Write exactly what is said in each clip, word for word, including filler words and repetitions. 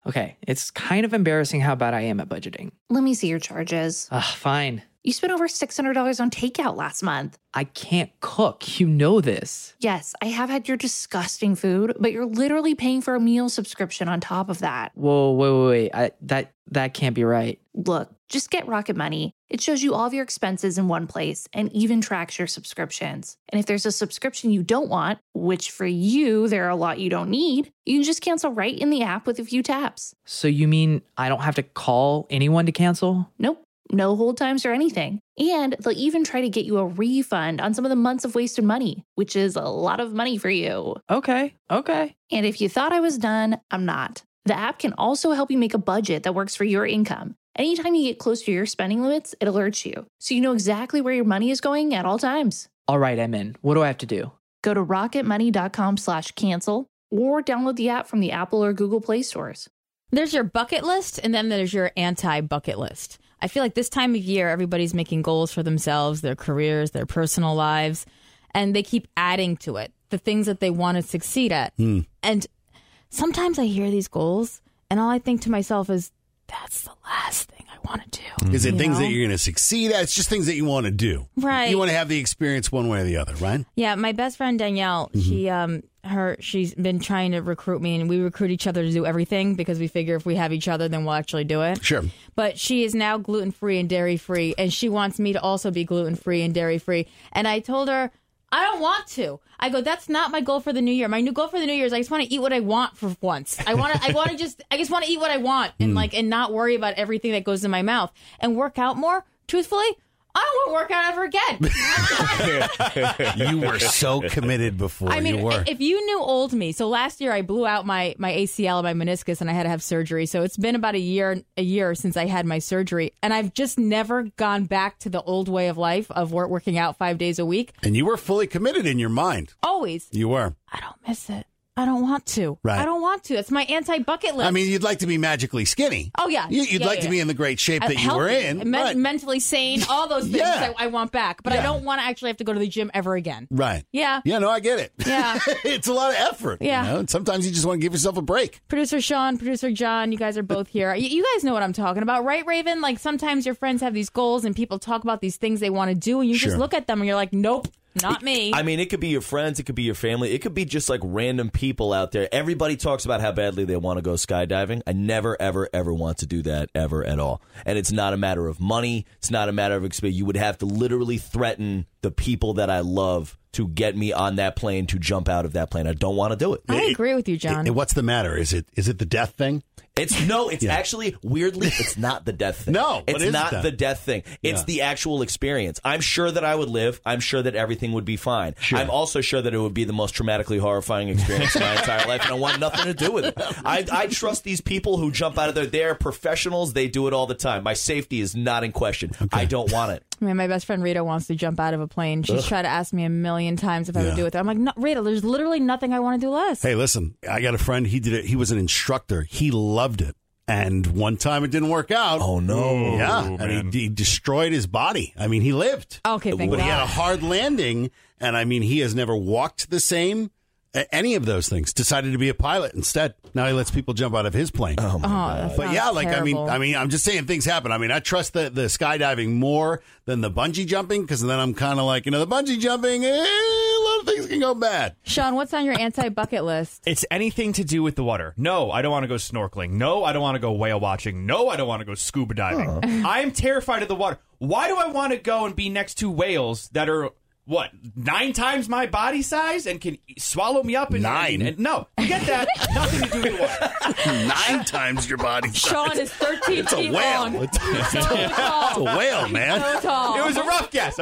Okay, it's kind of embarrassing how bad I am at budgeting. Let me see your charges. Ugh, fine. You spent over six hundred dollars on takeout last month. I can't cook. You know this. Yes, I have had your disgusting food, but you're literally paying for a meal subscription on top of that. Whoa, wait, wait, wait. I, that, that can't be right. Look, just get Rocket Money. It shows you all of your expenses in one place and even tracks your subscriptions. And if there's a subscription you don't want, which for you, there are a lot you don't need, you can just cancel right in the app with a few taps. So you mean I don't have to call anyone to cancel? Nope. No hold times or anything. And they'll even try to get you a refund on some of the months of wasted money, which is a lot of money for you. Okay, okay. And if you thought I was done, I'm not. The app can also help you make a budget that works for your income. Anytime you get close to your spending limits, it alerts you, so you know exactly where your money is going at all times. All right, I'm in. What do I have to do? Go to rocketmoney.com slash cancel or download the app from the Apple or Google Play stores. There's your bucket list, and then there's your anti-bucket list. I feel like this time of year, everybody's making goals for themselves, their careers, their personal lives, and they keep adding to it, the things that they want to succeed at. Mm. And sometimes I hear these goals, and all I think to myself is, that's the last thing I want to do. Is it you things know? that you're going to succeed at? It's just things that you want to do. Right. You want to have the experience one way or the other, right? Yeah, my best friend Danielle, mm-hmm. she um her she's been trying to recruit me, and we recruit each other to do everything because we figure if we have each other, then we'll actually do it. Sure. But she is now gluten-free and dairy-free, and she wants me to also be gluten-free and dairy-free. And I told her, I don't want to. I go, that's not my goal for the new year. My new goal for the new year is I just want to eat what I want for once. I want to, I want to just, I just want to eat what I want and mm. like, and not worry about everything that goes in my mouth and work out more. Truthfully, I don't want to work out ever again. You were so committed before. I mean, you were. If you knew old me, so last year I blew out my, my A C L and my meniscus and I had to have surgery. So it's been about a year a year since I had my surgery. And I've just never gone back to the old way of life of work, working out five days a week. And you were fully committed in your mind. Always. You were. I don't miss it. I don't want to. Right. I don't want to. It's my anti-bucket list. I mean, you'd like to be magically skinny. Oh, yeah. You, you'd yeah, like yeah, to be yeah. in the great shape that Healthy, you were in. Men- right. Mentally sane, all those things yeah. I, I want back. But yeah. I don't want to actually have to go to the gym ever again. Right. Yeah. Yeah, no, I get it. Yeah. It's a lot of effort. Yeah. You know? And sometimes you just want to give yourself a break. Producer Sean, Producer John, you guys are both here. You, you guys know what I'm talking about, right, Raven? Like sometimes your friends have these goals and people talk about these things they want to do and you sure. just look at them and you're like, nope. Not me. I mean, it could be your friends. It could be your family. It could be just like random people out there. Everybody talks about how badly they want to go skydiving. I never, ever, ever want to do that ever at all. And it's not a matter of money. It's not a matter of experience. You would have to literally threaten the people that I love to get me on that plane, to jump out of that plane. I don't want to do it. I agree with you, John. It, it, what's the matter? Is it is it the death thing? It's no, it's yeah. actually, weirdly, it's not the death thing. No, it's not that? the death thing. It's yeah. the actual experience. I'm sure that I would live. I'm sure that everything would be fine. Sure. I'm also sure that it would be the most traumatically horrifying experience of my entire life, and I want nothing to do with it. I, I trust these people who jump out of there. They're professionals. They do it all the time. My safety is not in question. Okay. I don't want it. I mean, my best friend Rita wants to jump out of a plane. She's Ugh. tried to ask me a million times if I Yeah. would do it. I'm like, no, Rita, there's literally nothing I want to do less. Hey, listen, I got a friend. He did it. He was an instructor. He loved it. And one time it didn't work out. Oh, no. Yeah. Oh, and he, he destroyed his body. I mean, he lived. Okay, thank But God. he had a hard landing. And I mean, he has never walked the same. Any of those things. Decided to be a pilot instead. Now he lets people jump out of his plane. Oh, my Oh, God. that But sounds yeah, like terrible. I mean, I mean, I'm just saying things happen. I mean, I trust the the skydiving more than the bungee jumping because then I'm kind of like, you know, the bungee jumping, eh, a lot of things can go bad. Sean, what's on your anti-bucket list? It's anything to do with the water. No, I don't want to go snorkeling. No, I don't want to go whale watching. No, I don't want to go scuba diving. Uh-huh. I am terrified of the water. Why do I want to go and be next to whales that are, what, nine times my body size and can swallow me up? And, Nine? And, and, no, forget that. Nothing to do with the water. Nine times your body size. Sean is thirteen It's a feet whale. long. It's, So tall. it's a whale, man. So tall. It was a rough guess, all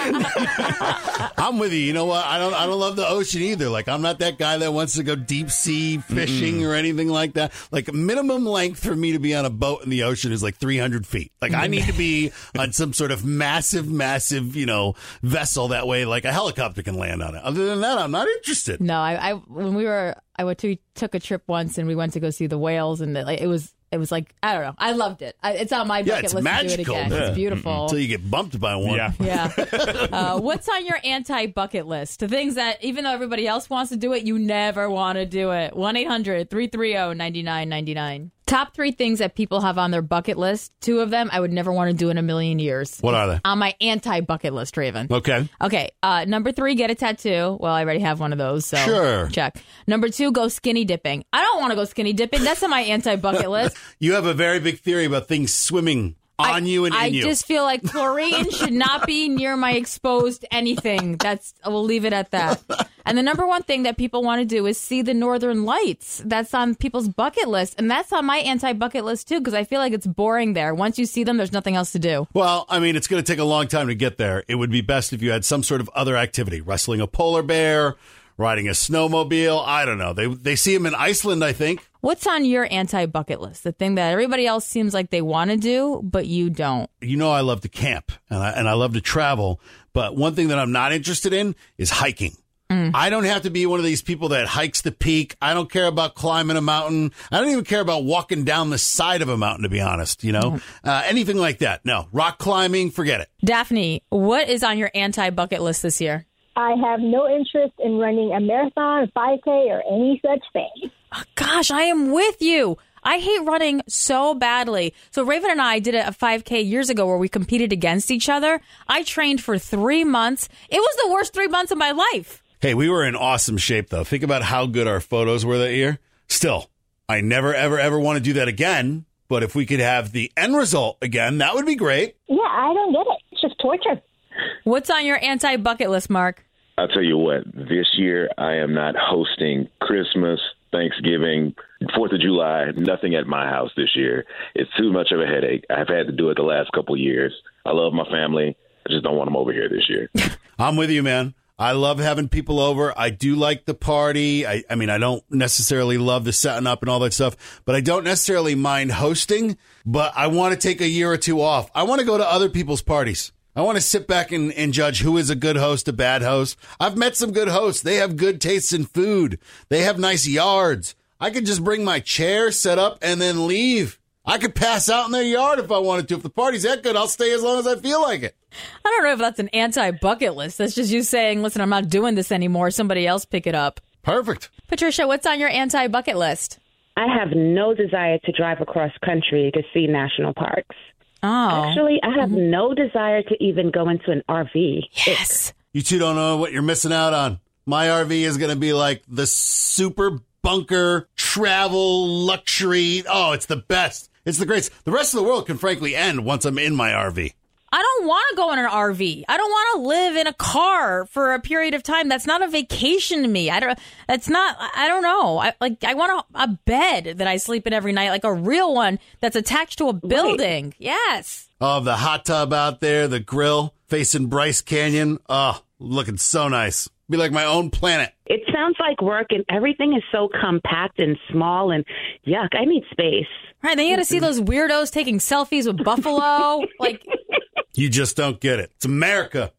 right? I'm with you. You know what? I don't. I don't love the ocean either. Like I'm not that guy that wants to go deep sea fishing mm-hmm. or anything like that. Like minimum length for me to be on a boat in the ocean is like three hundred feet. Like I need to be on some sort of massive, massive, you know, vessel that way, like a helicopter can land on it. Other than that, I'm not interested. No, I, I when we were, I went to took a trip once and we went to go see the whales and it, like, it was. It was like, I don't know. I loved it. I, it's on my Yeah, bucket it's list magical. to do it again. Yeah. It's beautiful. Until you get bumped by one. Yeah. Yeah. Uh, what's on your anti-bucket list? The things that, even though everybody else wants to do it, you never want to do it. one eight hundred three three zero nine nine nine nine. Top three things that people have on their bucket list. Two of them I would never want to do in a million years. What are they? On my anti-bucket list, Raven. Okay. Okay. Uh, number three, get a tattoo. Well, I already have one of those, so Sure. check. Number two, go skinny dipping. I don't want to go skinny dipping. That's on my anti-bucket list. You have a very big theory about things swimming on I, you and I in you. just feel like chlorine should not be near my exposed anything. That's we'll leave it at that. And the number one thing that people want to do is see the Northern Lights. That's on people's bucket list, and that's on my anti-bucket list too, because I feel like it's boring there. Once you see them, there's nothing else to do. Well, I mean, it's going to take a long time to get there. It would be best if you had some sort of other activity, wrestling a polar bear, riding a snowmobile. I don't know. They they see them in Iceland, I think. What's on your anti-bucket list? The thing that everybody else seems like they want to do, but you don't. You know, I love to camp and I, and I love to travel. But one thing that I'm not interested in is hiking. Mm. I don't have to be one of these people that hikes the peak. I don't care about climbing a mountain. I don't even care about walking down the side of a mountain, to be honest. You know, mm. uh, anything like that. No, rock climbing, forget it. Daphne, what is on your anti-bucket list this year? I have no interest in running a marathon, five K, or any such thing. Oh, gosh, I am with you. I hate running so badly. So Raven and I did a five K years ago where we competed against each other. I trained for three months. It was the worst three months of my life. Hey, we were in awesome shape, though. Think about how good our photos were that year. Still, I never, ever, ever want to do that again. But if we could have the end result again, that would be great. Yeah, I don't get it. It's just torture. What's on your anti-bucket list, Mark? I'll tell you what, this year I am not hosting Christmas, Thanksgiving, fourth of July, nothing at my house this year. It's too much of a headache. I've had to do it the last couple of years. I love my family. I just don't want them over here this year. I'm with you, man. I love having people over. I do like the party. I, I mean, I don't necessarily love the setting up and all that stuff, but I don't necessarily mind hosting, but I want to take a year or two off. I want to go to other people's parties. I want to sit back and, and judge who is a good host, a bad host. I've met some good hosts. They have good tastes in food. They have nice yards. I could just bring my chair, set up, and then leave. I could pass out in their yard if I wanted to. If the party's that good, I'll stay as long as I feel like it. I don't know if that's an anti-bucket list. That's just you saying, listen, I'm not doing this anymore. Somebody else pick it up. Perfect. Patricia, what's on your anti-bucket list? I have no desire to drive across country to see national parks. Oh. Actually, I have mm-hmm. no desire to even go into an R V. Yes. You two don't know what you're missing out on. My R V is going to be like the super bunker travel luxury. Oh, it's the best. It's the greatest. The rest of the world can frankly end once I'm in my R V. I don't want to go in an R V. I don't want to live in a car for a period of time. That's not a vacation to me. I don't. That's not. I don't know. I like. I want a, a bed that I sleep in every night, like a real one that's attached to a building. Right. Yes. Oh, the hot tub out there, the grill facing Bryce Canyon. Oh, looking so nice. Be like my own planet. It sounds like work, and everything is so compact and small, and yuck. I need space. Right. Then you got to see those weirdos taking selfies with buffalo, like. You just don't get it. It's America.